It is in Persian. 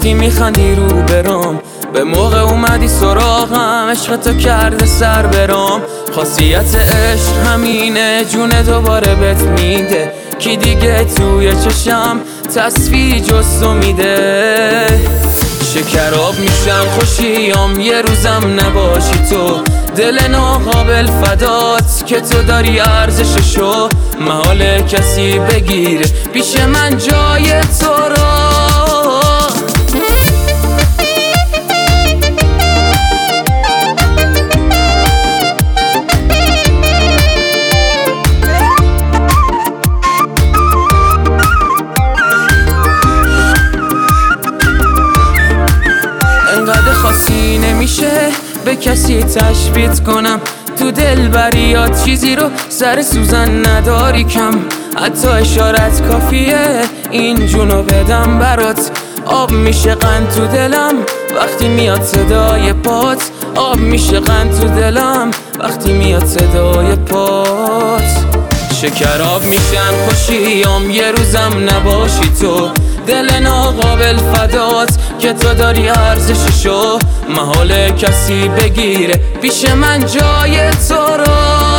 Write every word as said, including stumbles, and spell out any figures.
وقتی میخندی رو برام، به موقع اومدی سراغم، عشق تو کرده سر برام. خاصیت عشق همینه، جون دوباره بهت میده، کی دیگه توی چشم تصویری جز تو میده. شکراب میشم خوشیام یه روزم نباشی تو، دل ناقابل فدات که تو داری ارزششو، محال کسی بگیره پیش من جای تو رو. انقدر خاصی نمیشه به کسی تشبیه کنم، تو دل بریات چیزی رو سر سوزن نداری کم، حتی اشارت کافیه این جونو بدم برات. آب میشه قند تو دلم وقتی میاد صدای پات، آب میشه قند تو دلم وقتی میاد صدای پات. شکراب میشن خوشیام یه روزم نباشی تو، دل ناقابل فدات که تو داری ارزششو، محال کسی بگیره پیش من جای تو رو.